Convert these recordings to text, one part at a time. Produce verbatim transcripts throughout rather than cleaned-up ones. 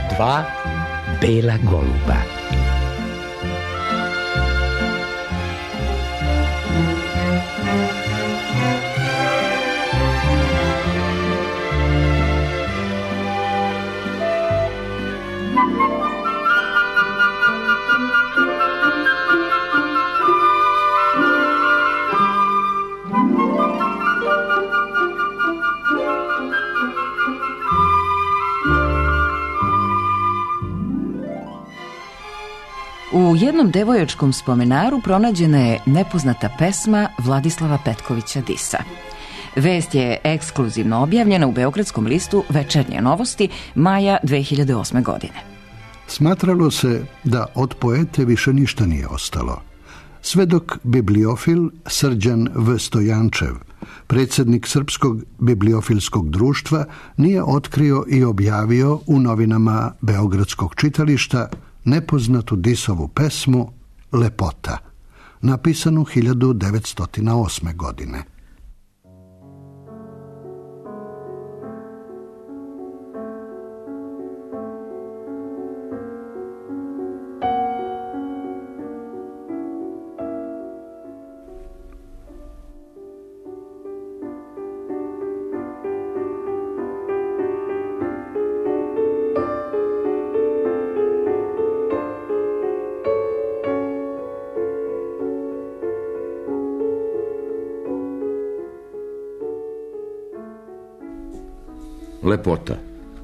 Dva bela goluba. U jednom devojačkom spomenaru pronađena je nepoznata pesma Vladislava Petkovića Disa. Vest je ekskluzivno objavljena u beogradskom listu Večernje novosti maja dve hiljade osme. godine. Smatralo se da od poete više ništa nije ostalo. Sve dok bibliofil Srđan V. Stojančev, predsjednik Srpskog bibliofilskog društva, nije otkrio i objavio u novinama Beogradskog čitališta nepoznatu Disovu pesmu Lepota, napisanu hiljadu devetsto osme. godine. Lepota.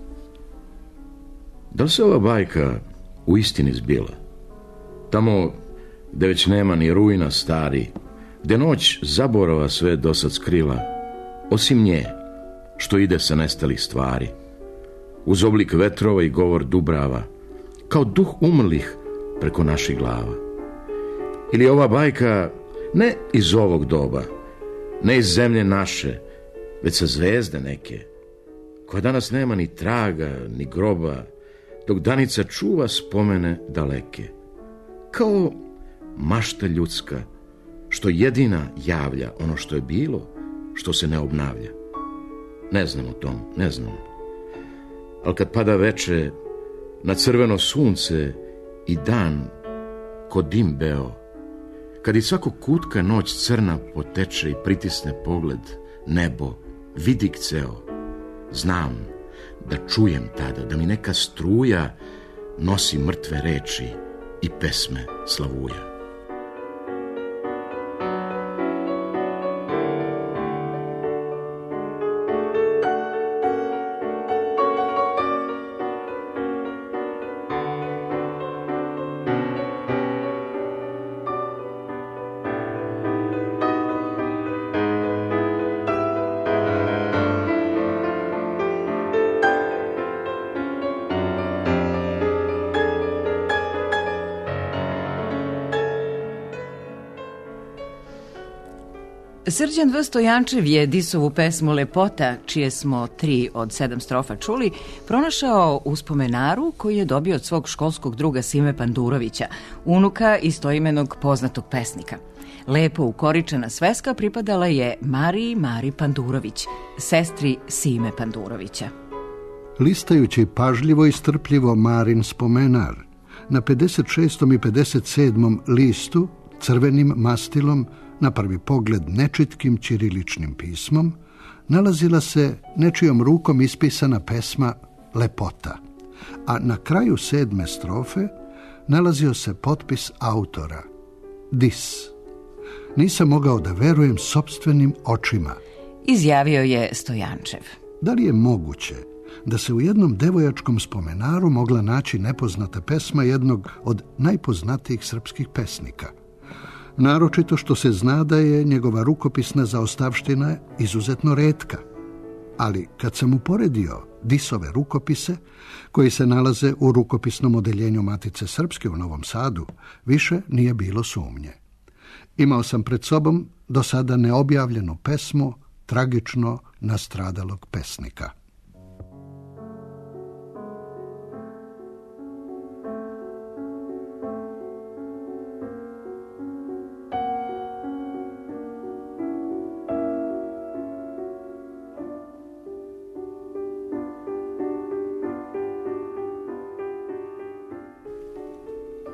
Da li se ova bajka u istini zbila? Tamo gde već nema ni rujna stari, gde noć zaborava sve dosad skrila, osim nje, što ide sa nestalih stvari, uz oblik vetrova i govor dubrava, kao duh umrlih preko naših glava. Ili ova bajka ne iz ovog doba, ne iz zemlje naše, već sa zvezde neke, koja danas nema ni traga, ni groba, dok danica čuva spomene daleke. Kao mašta ljudska, što jedina javlja ono što je bilo, što se ne obnavlja. Ne znam o tom, ne znam. Ali kad pada veče na crveno sunce i dan ko dim beo, kad iz svakog kutka noć crna poteče i pritisne pogled, nebo, vidik ceo, znam da čujem tada da mi neka struja nosi mrtve reči i pesme slavuja. Srđan V. Stojančev je Disovu pesmu Lepota, čije smo tri od sedam strofa čuli, pronašao u spomenaru koji je dobio od svog školskog druga Sime Pandurovića, unuka istoimenog poznatog pesnika. Lepo ukoričena sveska pripadala je Mariji Mari Pandurović, sestri Sime Pandurovića. Listajući pažljivo i strpljivo Marin spomenar, na pedeset šestom i pedeset sedmom listu crvenim mastilom, na prvi pogled nečitkim ćiriličnim pismom, nalazila se nečijom rukom ispisana pesma Lepota, a na kraju sedme strofe nalazio se potpis autora, Dis. Nisam mogao da verujem sopstvenim očima, izjavio je Stojančev. Da li je moguće da se u jednom devojačkom spomenaru mogla naći nepoznata pesma jednog od najpoznatijih srpskih pesnika? Naročito što se zna da je njegova rukopisna zaostavština izuzetno retka. Ali kad sam uporedio Disove rukopise, koji se nalaze u rukopisnom odeljenju Matice Srpske u Novom Sadu, više nije bilo sumnje. Imao sam pred sobom do sada neobjavljenu pesmu tragično nastradalog pesnika.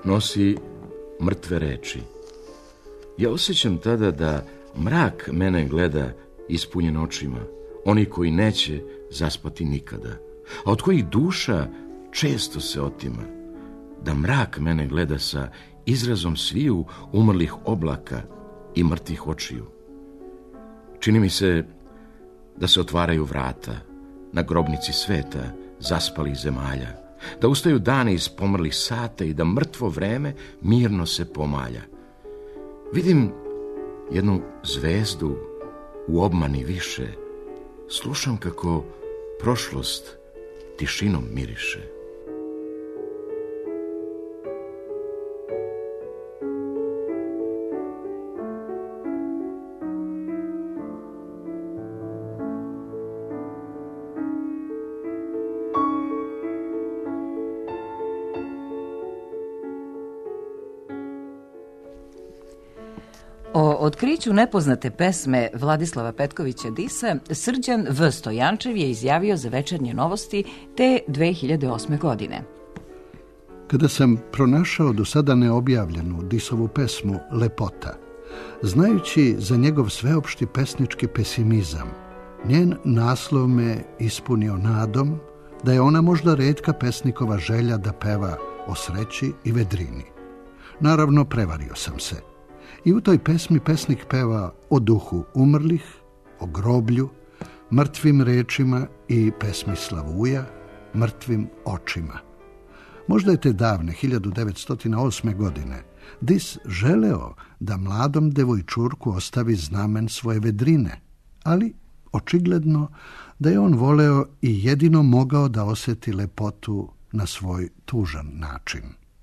nosi mrtve reči. Ja osjećam tada da mrak mene gleda ispunjen očima, oni koji neće zaspati nikada, a od kojih duša često se otima, da mrak mene gleda sa izrazom sviju umrlih oblaka i mrtvih očiju. Čini mi se da se otvaraju vrata na grobnici sveta zaspalih zemalja, da ustaju dani iz pomrlih sata i da mrtvo vreme mirno se pomalja. Vidim jednu zvezdu u obmani više, slušam kako prošlost tišinom miriše. O otkriću nepoznate pesme Vladislava Petkovića Disa Srđan V. Stojančev je izjavio za Večernje novosti te dve hiljade osme. godine. Kada sam pronašao do sada neobjavljenu Disovu pesmu Lepota, znajući za njegov sveopšti pesnički pesimizam, njen naslov me ispunio nadom da je ona možda retka pesnikova želja da peva o sreći i vedrini. Naravno, prevario sam se. I u toj pesmi pesnik peva o duhu umrlih, o groblju, mrtvim rečima i pesmi Slavuja, mrtvim očima. Možda je te davne hiljadu devetsto osme. godine Dis želeo da mladom devojčurku ostavi znamen svoje vedrine, ali očigledno da je on voleo i jedino mogao da osjeti lepotu na svoj tužan način.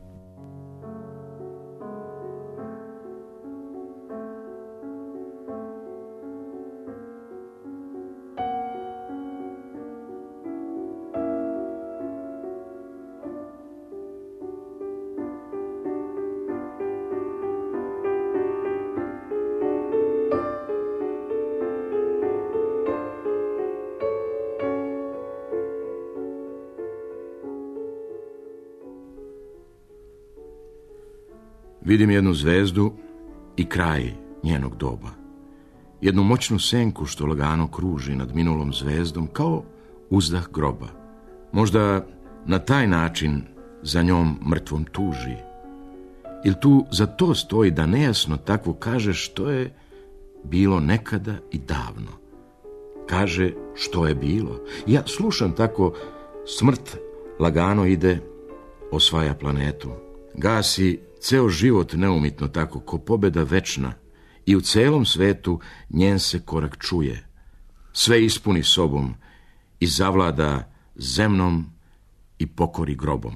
Vidim jednu zvezdu i kraj njenog doba. Jednu moćnu senku što lagano kruži nad minulom zvezdom kao uzdah groba. Možda na taj način za njom mrtvom tuži. Ili tu za to stoji da nejasno tako kaže što je bilo nekada i davno. Kaže što je bilo. Ja slušam tako, smrt lagano ide, osvaja planetu. Gasi ceo život neumitno tako, ko pobjeda večna, i u celom svetu njen se korak čuje. Sve ispuni sobom i zavlada zemnom i pokori grobom.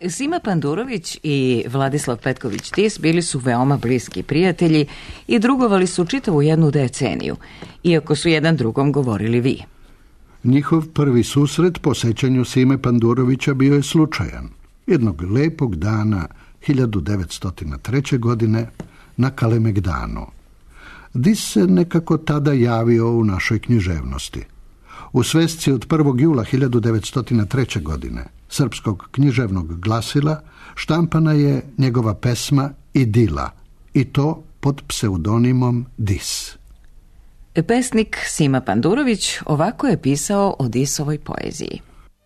Sima Pandurović i Vladislav Petković-Tis bili su veoma bliski prijatelji i drugovali su čitavu jednu deceniju, iako su jedan drugom govorili vi. Njihov prvi susret po sećanju Sime Pandurovića bio je slučajan. Jednog lepog dana hiljadu devetsto treće. godine na Kalemegdanu. Dis se nekako tada javio u našoj književnosti. U svesci od prvog jula hiljadu devetsto treće. godine srpskog književnog glasila štampana je njegova pesma Idila, i to pod pseudonimom Dis. Pesnik Sima Pandurović ovako je pisao o Disovoj poeziji.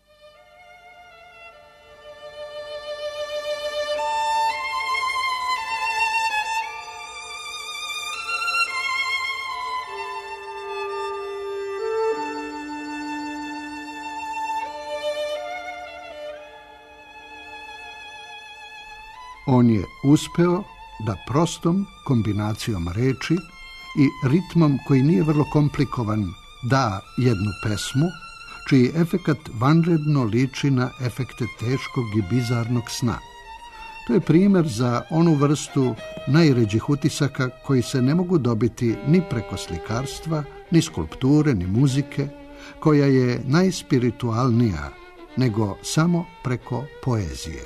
On je uspeo da prostom kombinacijom reči i ritmom koji nije vrlo komplikovan da jednu pesmu, čiji efekat vanredno liči na efekte teškog i bizarnog sna. To je primjer za onu vrstu najređih utisaka koji se ne mogu dobiti ni preko slikarstva, ni skulpture, ni muzike, koja je najspiritualnija, nego samo preko poezije.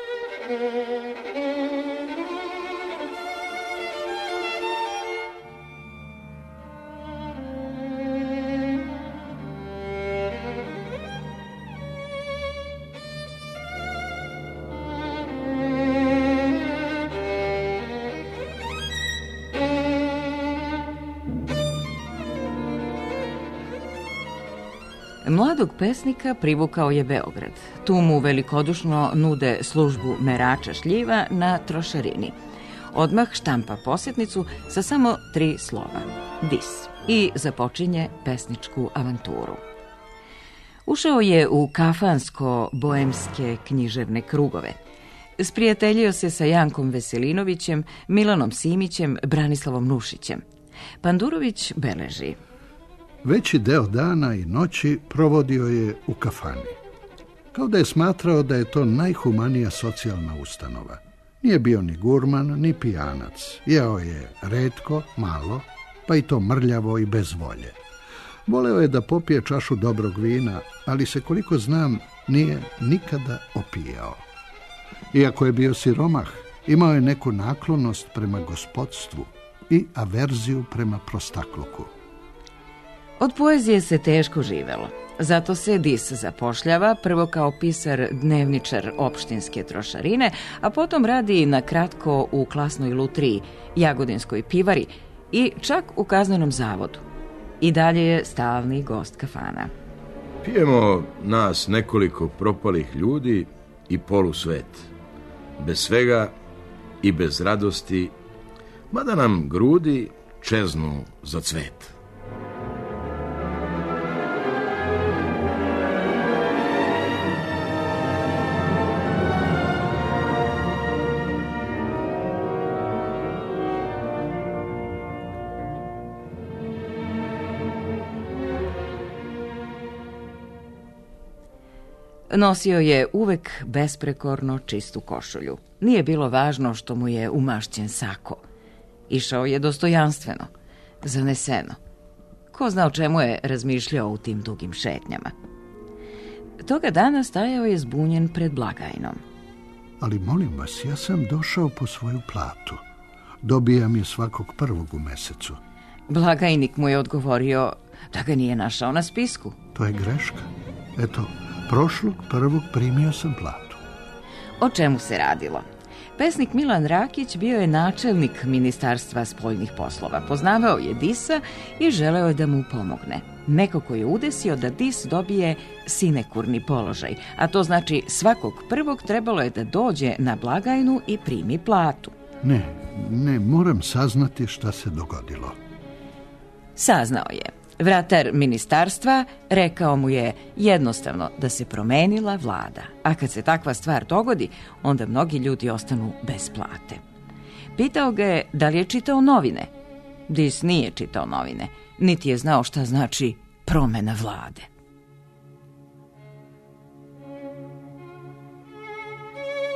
Mladog pesnika privukao je Beograd. Tu mu velikodušno nude službu merača šljiva na trošarini. Odmah štampa posjetnicu sa samo tri slova, Dis, i započinje pesničku avanturu. Ušao je u kafansko-boemske književne krugove. Sprijateljio se sa Jankom Veselinovićem, Milanom Simićem, Branislavom Nušićem. Pandurović beleži: veći deo dana i noći provodio je u kafani. Kao da je smatrao da je to najhumanija socijalna ustanova. Nije bio ni gurman, ni pijanac. Jeo je retko, malo, pa i to mrljavo i bez volje. Voleo je da popije čašu dobrog vina, ali se, koliko znam, nije nikada opijao. Iako je bio siromah, imao je neku naklonost prema gospodstvu i averziju prema prostakluku. Od poezije se teško živelo. Zato se Dis zapošljava prvo kao pisar dnevničar opštinske trošarine, a potom radi na kratko u Klasnoj lutriji, Jagodinskoj pivari i čak u Kaznenom zavodu. I dalje je stalni gost kafana. Pijemo nas nekoliko propalih ljudi i polusvet. Bez svega i bez radosti, mada nam grudi čeznu za cvet. Nosio je uvek besprekorno čistu košulju. Nije bilo važno što mu je umašćen sako. Išao je dostojanstveno, zaneseno. Ko zna o čemu je razmišljao u tim dugim šetnjama. Toga dana stajao je zbunjen pred blagajnom. Ali molim vas, ja sam došao po svoju platu. Dobijam je svakog prvog u mesecu. Blagajnik mu je odgovorio da ga nije našao na spisku. To je greška. Eto, prošlog prvog primio sam platu. O čemu se radilo? Pesnik Milan Rakić bio je načelnik Ministarstva spoljnih poslova. Poznavao je Disa i želeo je da mu pomogne. Nekako je udesio da Dis dobije sinekurni položaj, a to znači svakog prvog trebalo je da dođe na blagajnu i primi platu. Ne, ne, moram saznati šta se dogodilo. Saznao je. Vratar ministarstva rekao mu je jednostavno da se promenila vlada, a kad se takva stvar dogodi, onda mnogi ljudi ostanu bez plate. Pitao ga je da li je čitao novine. Dis nije čitao novine, niti je znao šta znači promena vlade.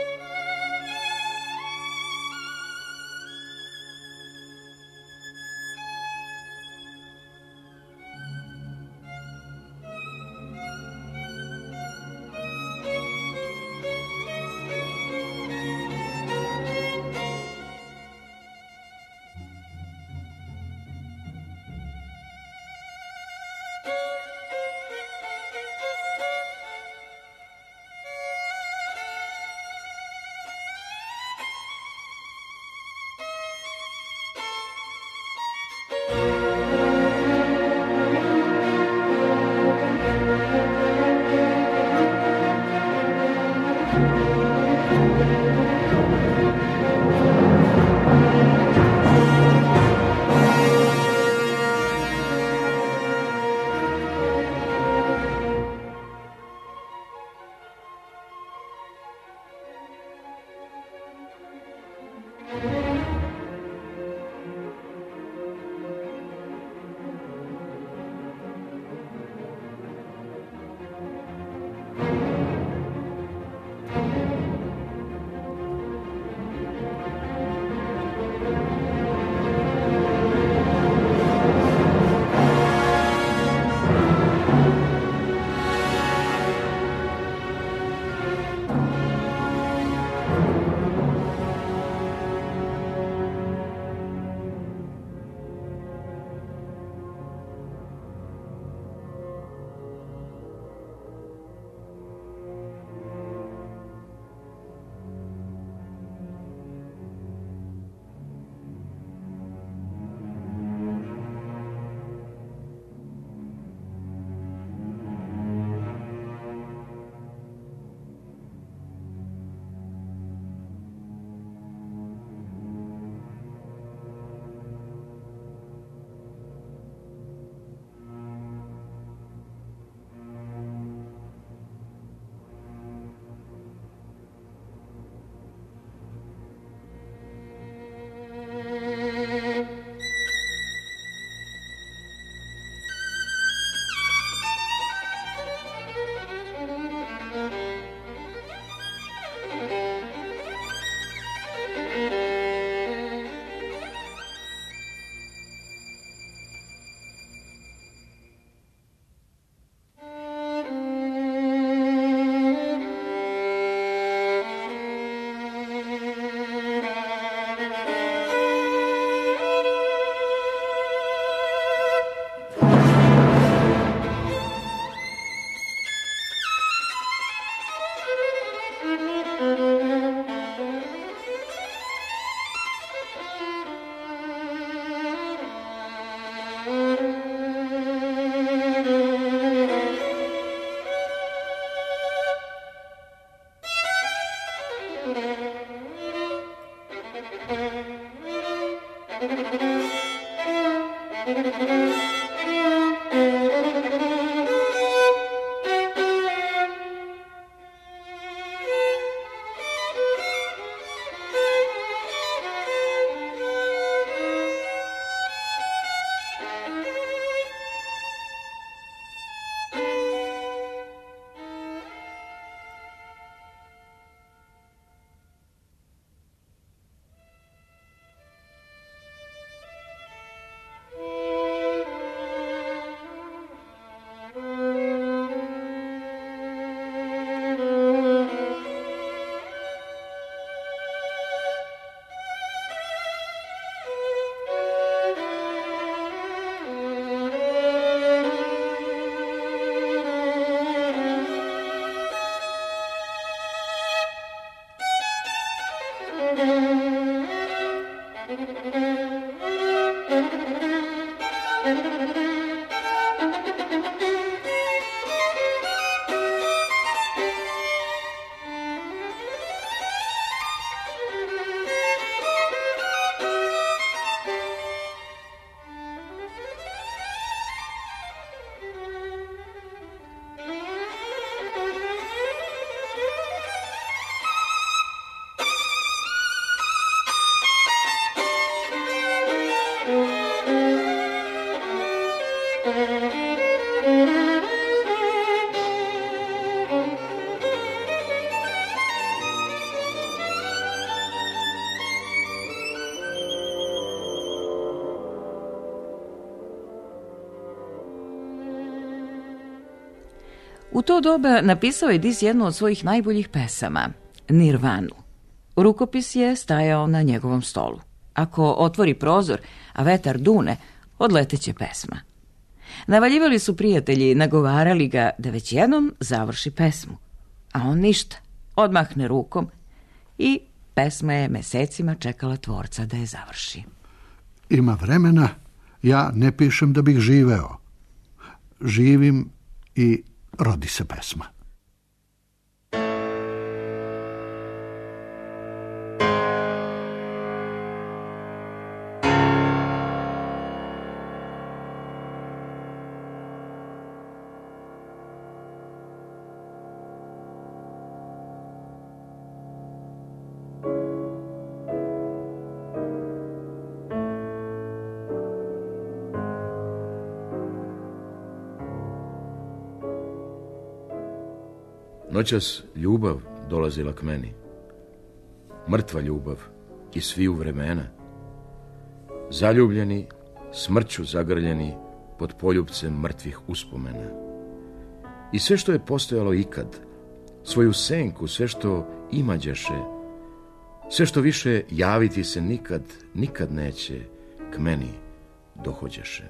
U to doba napisao je Dis jednu od svojih najboljih pesama, Nirvanu. Rukopis je stajao na njegovom stolu. Ako otvori prozor, a vetar dune, odleteće pesma. Navaljivali su prijatelji, nagovarali ga da već jednom završi pesmu. A on ništa, odmahne rukom i pesma je mesecima čekala tvorca da je završi. Ima vremena, ja ne pišem da bih živeo. Živim i... rodi se pesma. Noćas ljubav dolazila k meni. Mrtva ljubav iz sviju vremena. Zaljubljeni, smrću zagrljeni pod poljupcem mrtvih uspomena. I sve što je postojalo ikad, svoju senku, sve što imađeše, sve što više javiti se nikad, nikad neće, k meni dohođeše.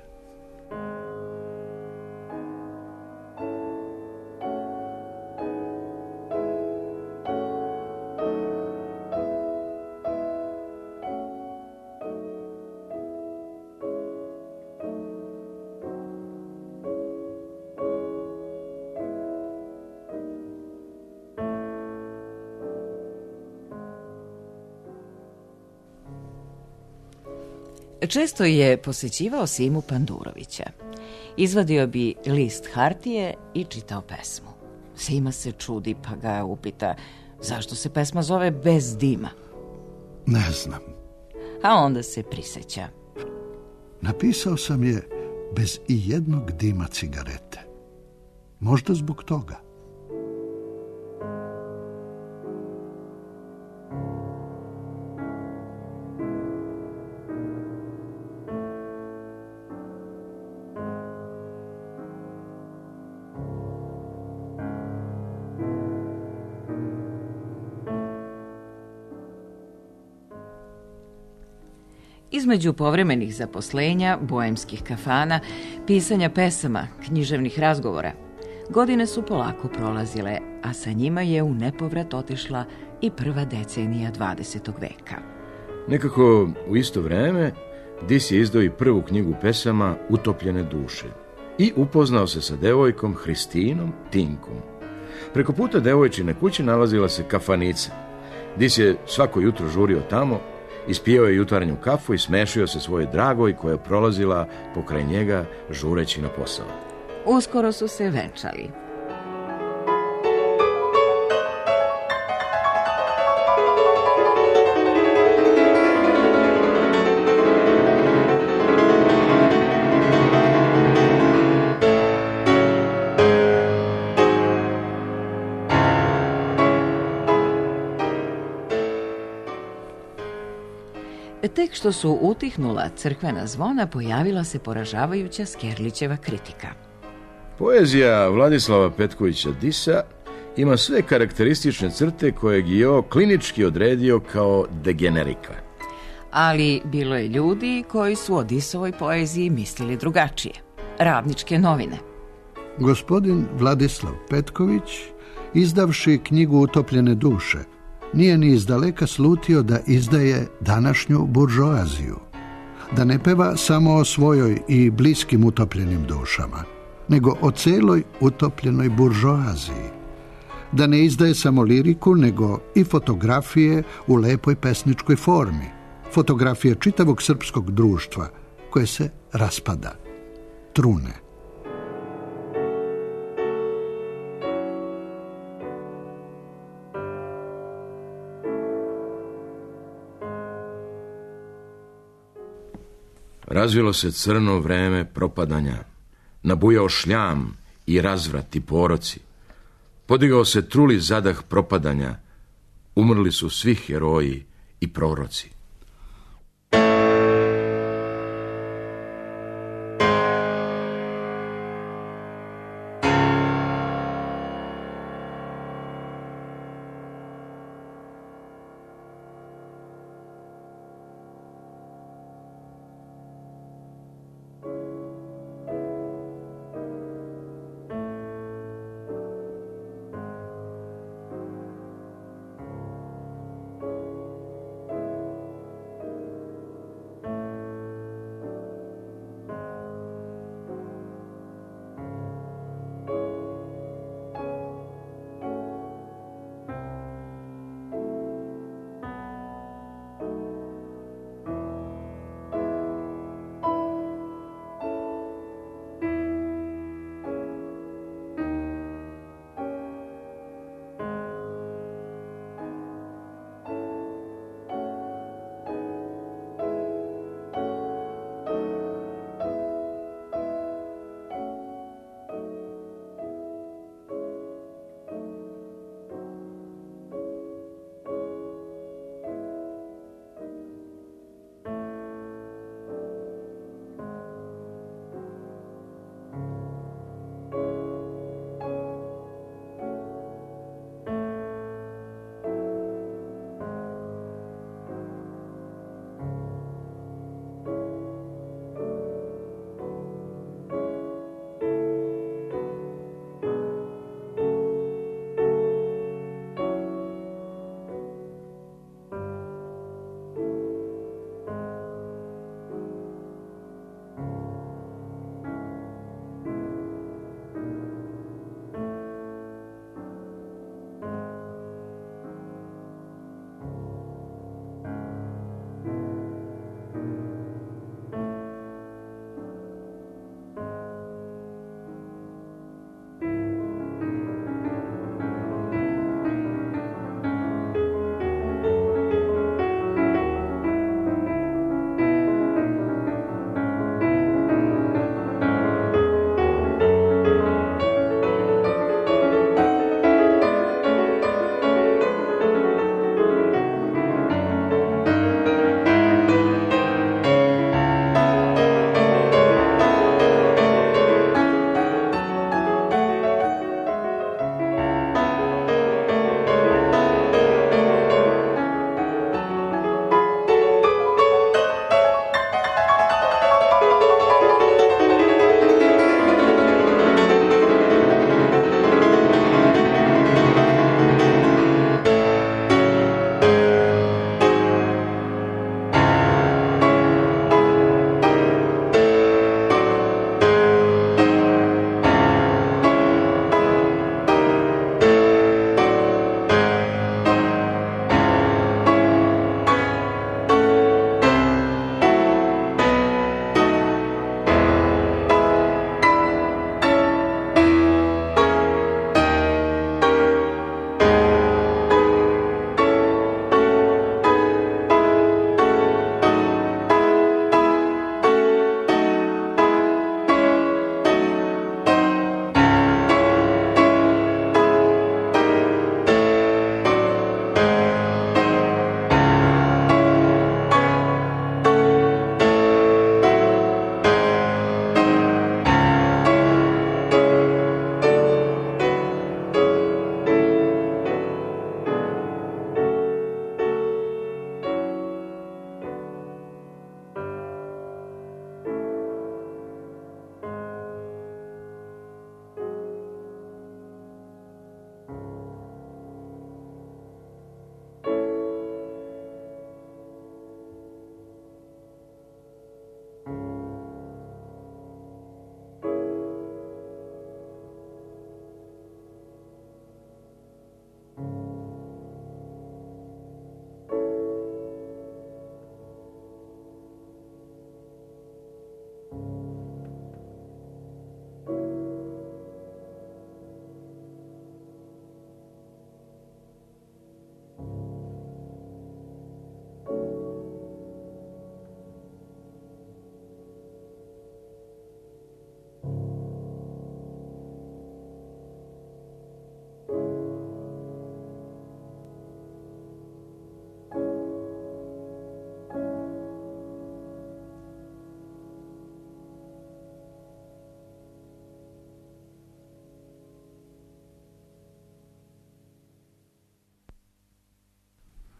Često je posjećivao Simu Pandurovića. Izvadio bi list hartije i čitao pesmu. Sima se čudi pa ga upita zašto se pesma zove Bez dima. Ne znam. A onda se priseća. Napisao sam je bez i jednog dima cigarete. Možda zbog toga. Između povremenih zaposlenja, boemskih kafana, pisanja pesama, književnih razgovora, godine su polako prolazile, a sa njima je u nepovrat otišla i prva decenija dvadesetog veka. Nekako u isto vreme Dis je izdao i prvu knjigu pesama Utopljene duše i upoznao se sa devojkom Hristinom Tinkom. Preko puta devojčine kuće nalazila se kafanica. Dis je svako jutro žurio tamo, ispijao je jutarnju kafu i smešio se svojoj dragoj koja je prolazila pokraj njega žureći na posao. Uskoro su se venčali. Tek što su utihnula crkvena zvona, pojavila se poražavajuća Skerlićeva kritika. Poezija Vladislava Petkovića Disa ima sve karakteristične crte koje je Gio klinički odredio kao degenerika. Ali bilo je ljudi koji su o Disovoj poeziji mislili drugačije. Radničke novine. Gospodin Vladislav Petković, izdavši knjigu Utopljene duše, nije ni izdaleka slutio da izdaje današnju buržoaziju, da ne peva samo o svojoj i bliskim utopljenim dušama, nego o celoj utopljenoj buržoaziji, da ne izdaje samo liriku, nego i fotografije u lepoj pesničkoj formi, fotografije čitavog srpskog društva koje se raspada, trune. Razvilo se crno vreme propadanja, nabujao šljam i razvrat i poroci. Podigao se truli zadah propadanja, umrli su svi heroji i proroci.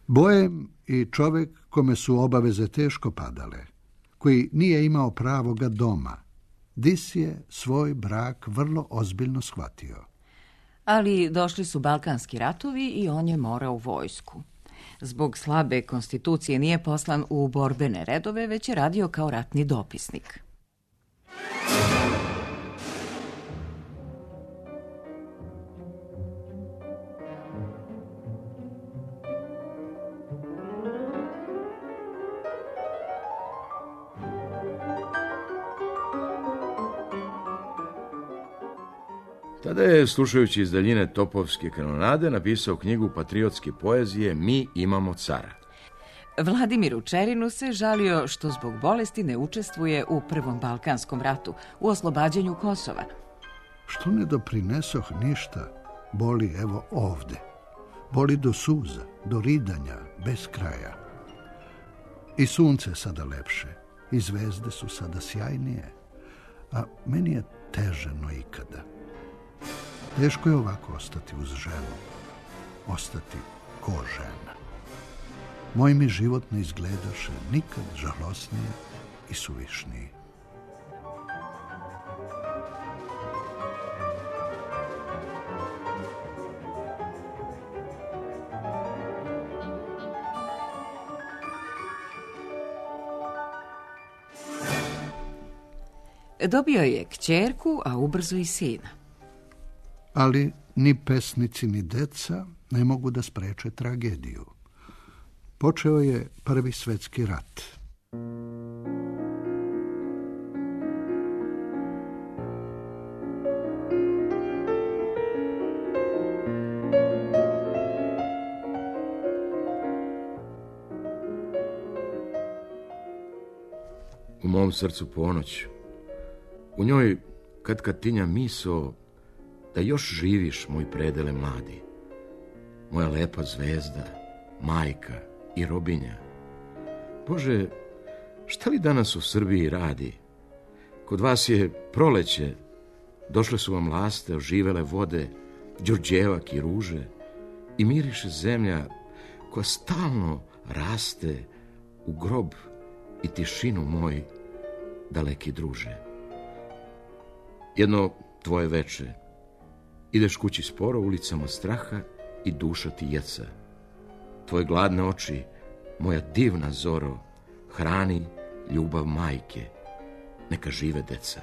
Boem i čovek kome su obaveze teško padale, koji nije imao pravoga doma, Dis je svoj brak vrlo ozbiljno shvatio. Ali došli su Balkanski ratovi i on je morao u vojsku. Zbog slabe konstitucije nije poslan u borbene redove, već je radio kao ratni dopisnik. Tada je, slušajući iz daljine topovske kanonade, napisao knjigu patriotske poezije Mi imamo cara. Vladimiru Čerinu se žalio što zbog bolesti ne učestvuje u Prvom Balkanskom ratu, u oslobađanju Kosova. Što ne doprinesoh ništa, boli evo ovde. Boli do suza, do ridanja, bez kraja. I sunce je sada lepše, i zvezde su sada sjajnije, a meni je teže no ikada. Teško je ovako ostati uz ženu, ostati ko žena. Moj mi život ne izgledaše nikad žalosnije i suvišniji. Dobio je kćerku, a ubrzo i sina. Ali ni pesnici ni deca ne mogu da spreče tragediju. Počeo je Prvi svetski rat. U mom srcu ponoć, u njoj kad kad tinja miso da još živiš, moj predele mladi, moja lepa zvezda, majka i robinja. Bože, šta li danas u Srbiji radi? Kod vas je proleće, došle su vam laste, oživele vode, đurđevak i ruže, i miriše zemlja koja stalno raste u grob i tišinu moj, daleki druže. Jedno tvoje veče, ideš kući sporo ulicama straha i duša ti jeca. Tvoje gladne oči, moja divna zoro, hrani ljubav majke, neka žive deca.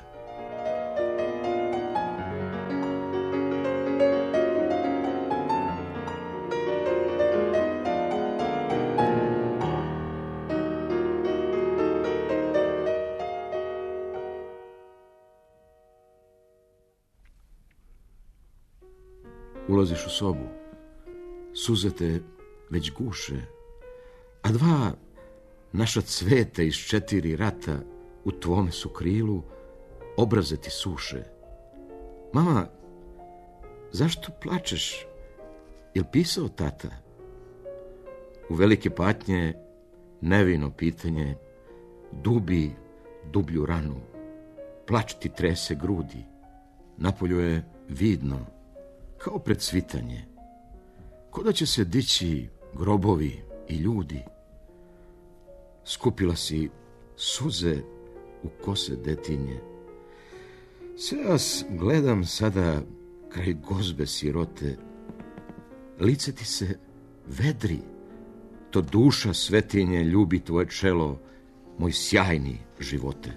Ulaziš u sobu, suze te već guše, a dva naša cveta iz četiri rata u tvome su krilu, obraze ti suše. Mama, zašto plačeš? Jel pisao tata? U velike patnje nevino pitanje dubi dublju ranu, plač ti trese grudi, napolju je vidno kao pred svitanje, ko da će se dići grobovi i ljudi. Skupila si suze u kose detinje. Sve vas gledam sada kraj gozbe sirote. Lice ti se vedri, to duša svetinje ljubi tvoje čelo, moj sjajni živote.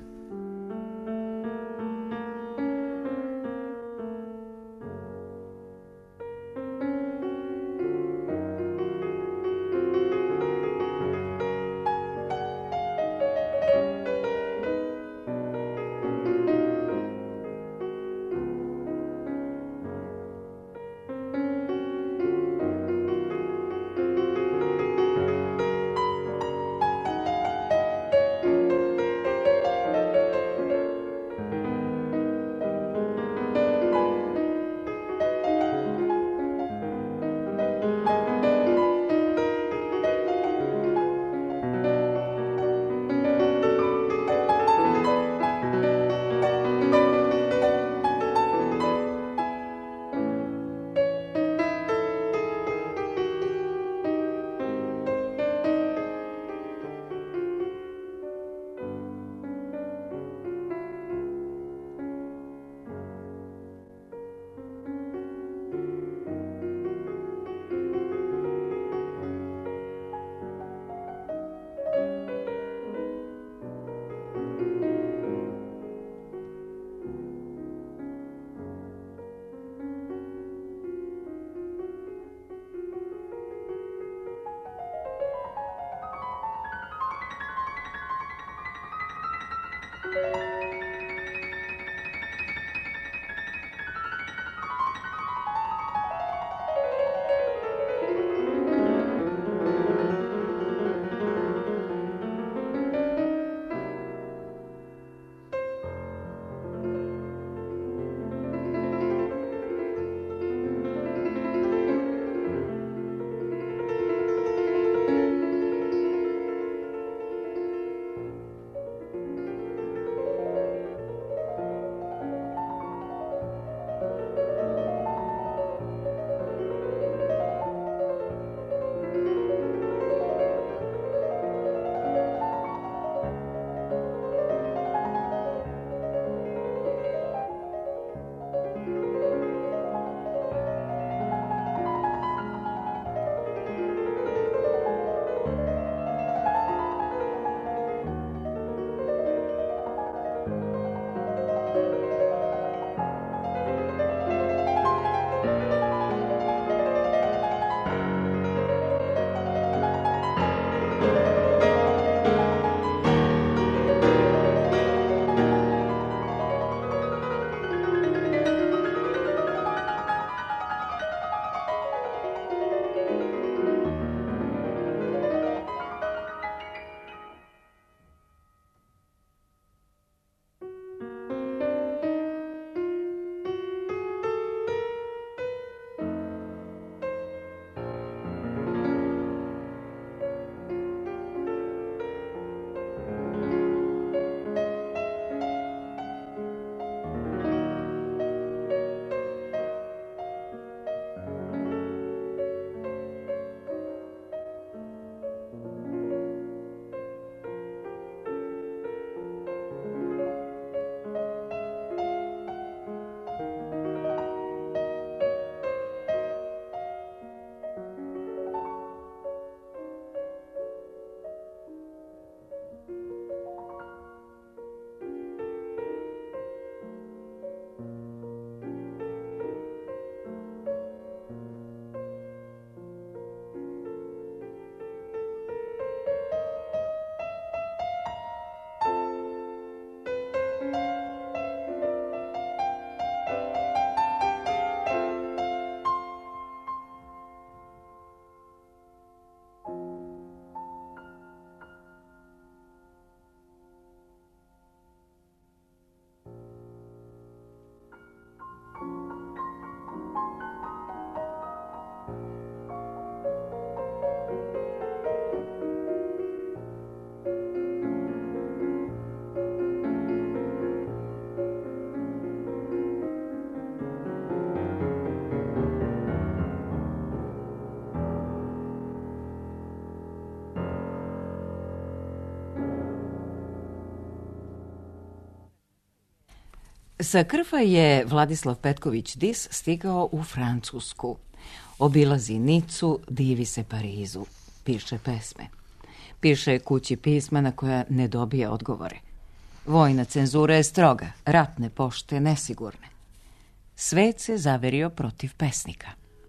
Sa Krfa je Vladislav Petković Dis stigao u Francusku. Obilazi Nicu, divi se Parizu. Piše pesme. Piše kući pisma na koja ne dobije odgovore. Vojna cenzura je stroga, ratne pošte nesigurne. Svet se zaverio protiv pesnika.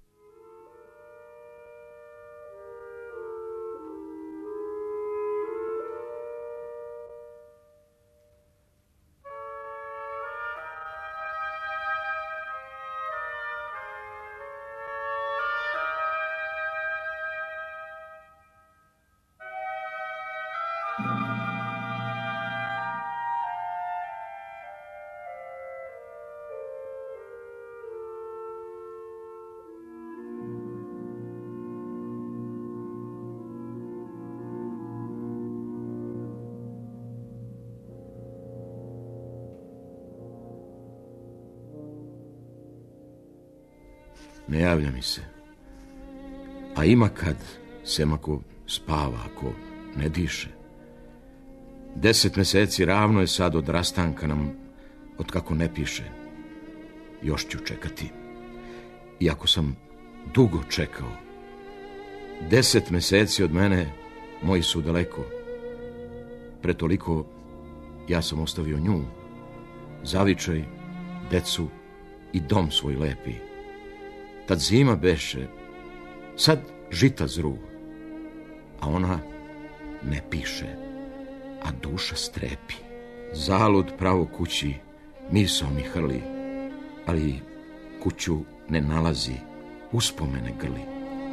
Ne javlja mi se. A ima kad, sem ako spava, ako ne diše. Deset meseci ravno je sad od rastanka nam, od kako ne piše. Još ću čekati. Iako sam dugo čekao. Deset meseci od mene, moji su daleko. Pretoliko ja sam ostavio nju, zavičaj, decu i dom svoj lepi. Tad zima beše, sad žita zru, a ona ne piše, a duša strepi. Zalud pravo kući, misao mi hrli, ali kuću ne nalazi, uspomene grli.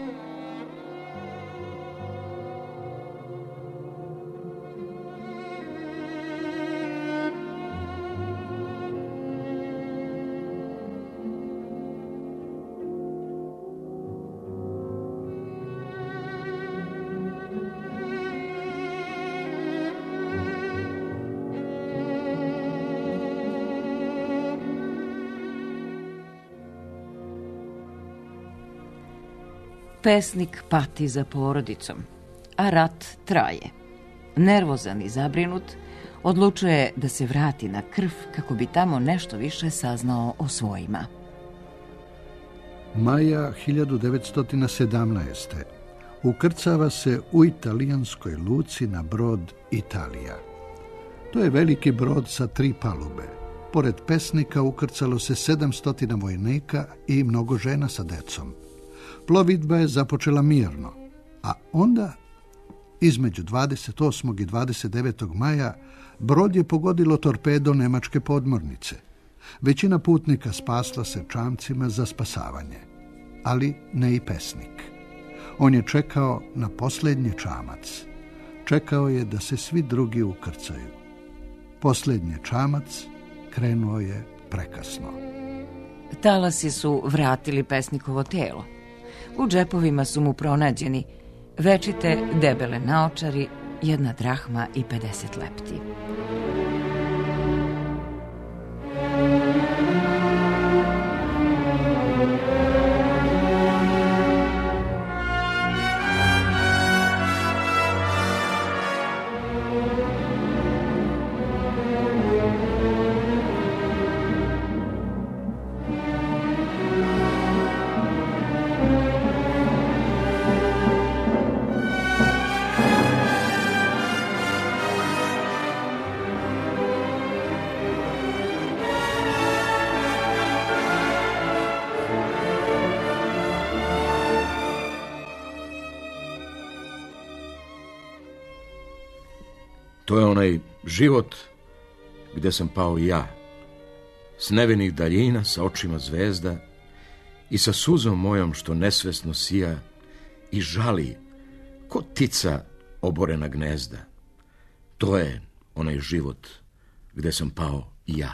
Pesnik pati za porodicom, a rat traje. Nervozan i zabrinut, odlučuje da se vrati na Krf kako bi tamo nešto više saznao o svojima. Maja hiljadu devetsto sedamnaeste. Ukrcava se u italijanskoj luci na brod Italija. To je veliki brod sa tri palube. Pored pesnika ukrcalo se sedamsto vojnika i mnogo žena sa decom. Plovidba je započela mirno, a onda, između dvadeset osmog i dvadeset devetog maja, brod je pogodilo torpedo nemačke podmornice. Većina putnika spasla se čamcima za spasavanje, ali ne i pesnik. On je čekao na posljednji čamac. Čekao je da se svi drugi ukrcaju. Posljednji čamac krenuo je prekasno. Talasi su vratili pesnikovo telo. U džepovima su mu pronađeni večite debele naočari, jedna drahma i pedeset lepti. To je onaj život gdje sam pao i ja, s nevinih daljina, sa očima zvezda i sa suzom mojom što nesvesno sija i žali ko tica oborena gnezda. To je onaj život gdje sam pao i ja.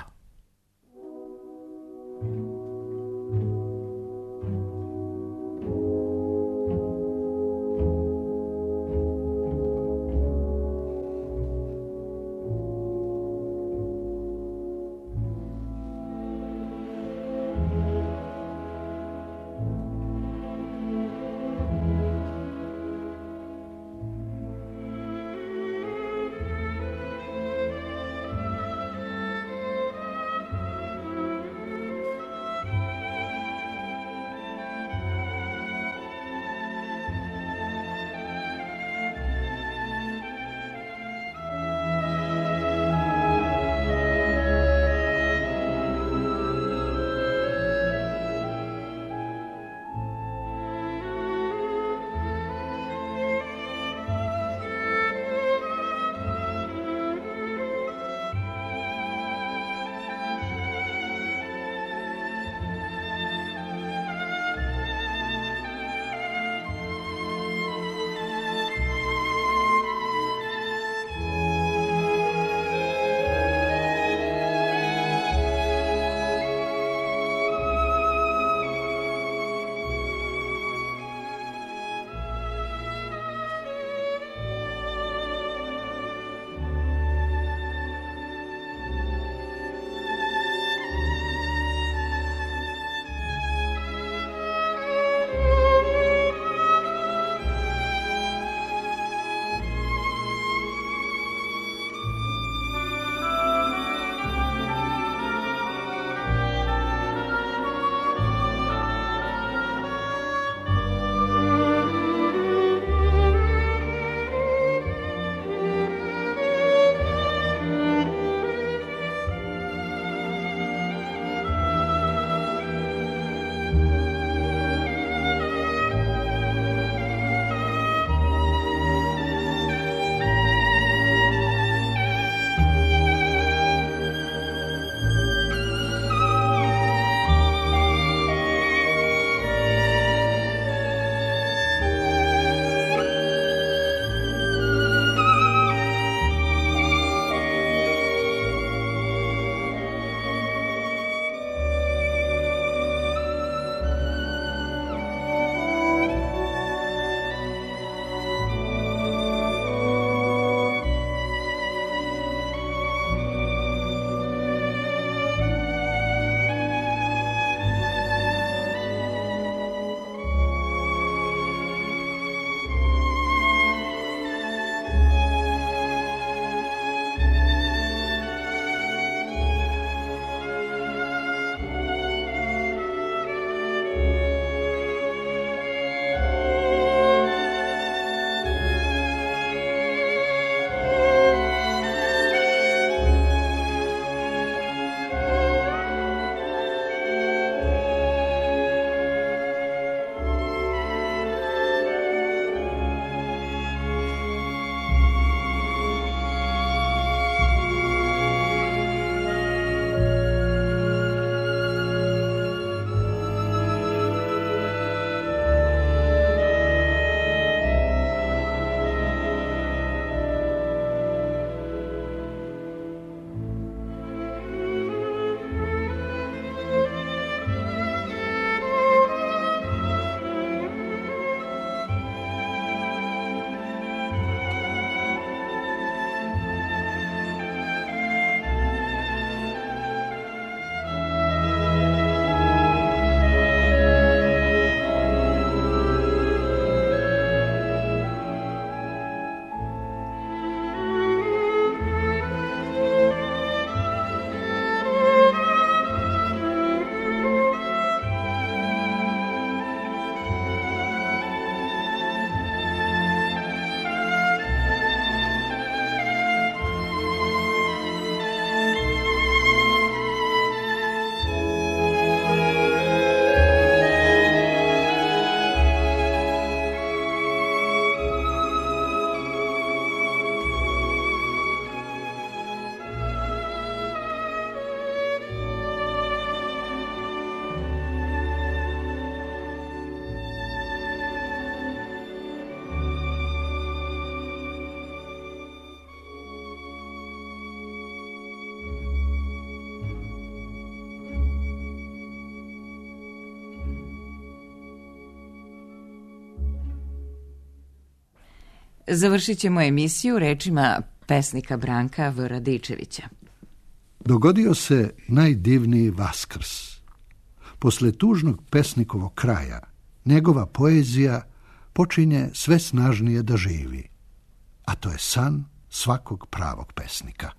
Završit ćemo emisiju rečima pesnika Branka V. Radičevića. Dogodio se najdivniji Vaskrs. Posle tužnog pesnikovog kraja, njegova poezija počinje sve snažnije da živi, a to je san svakog pravog pesnika.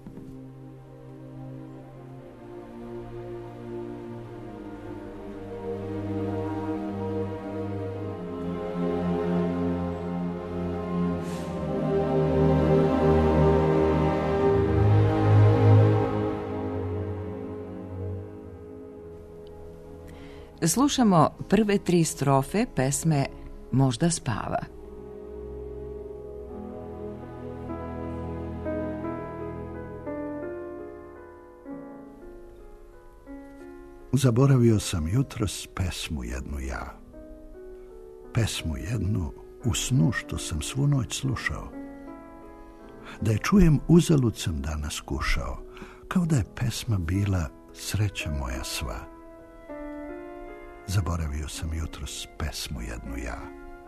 Slušamo prve tri strofe pesme Možda spava. Zaboravio sam jutros pesmu jednu ja. Pesmu jednu u snu što sam svu noć slušao. Da je čujem uzalud sam danas kušao, kao da je pesma bila sreća moja sva. Zaboravio sam jutros pesmu jednu ja.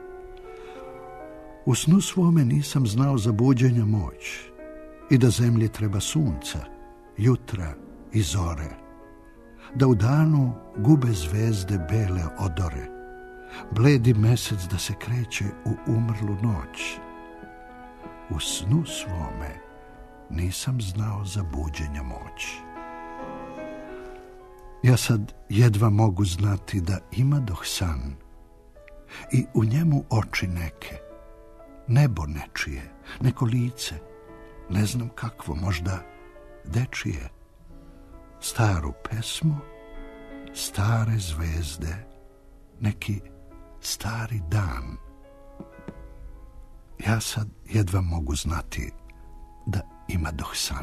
U snu svome nisam znao za buđenja moć i da zemlji treba sunca, jutra i zore, da u danu gube zvezde bele odore, bledi mesec da se kreće u umrlu noć. U snu svome nisam znao za buđenja moć. Ja sad jedva mogu znati da ima doh san i u njemu oči neke, nebo nečije, neko lice, ne znam kakvo, možda dečije, staru pesmu, stare zvezde, neki stari dan. Ja sad jedva mogu znati da ima doh san.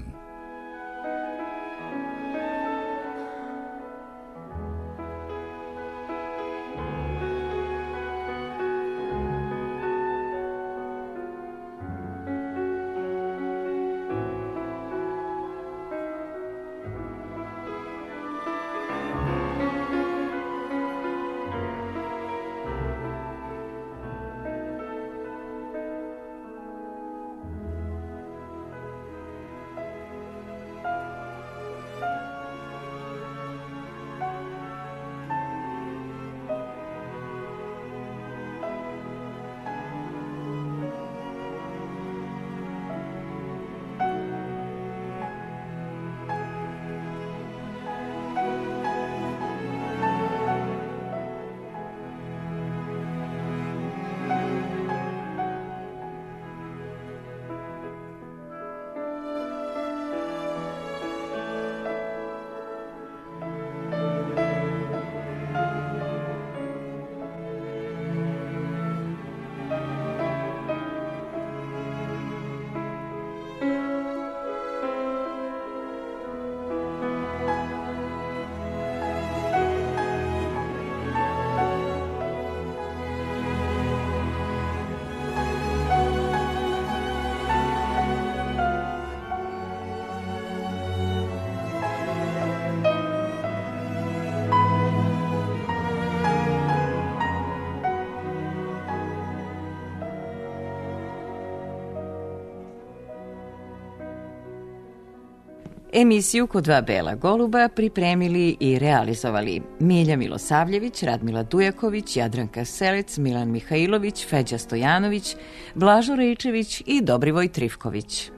Emisiju Kod dva bela goluba pripremili i realizovali Milja Milosavljević, Radmila Dujaković, Jadranka Selec, Milan Mihajlović, Feđa Stojanović, Blažo Rejčević i Dobrivoj Trifković.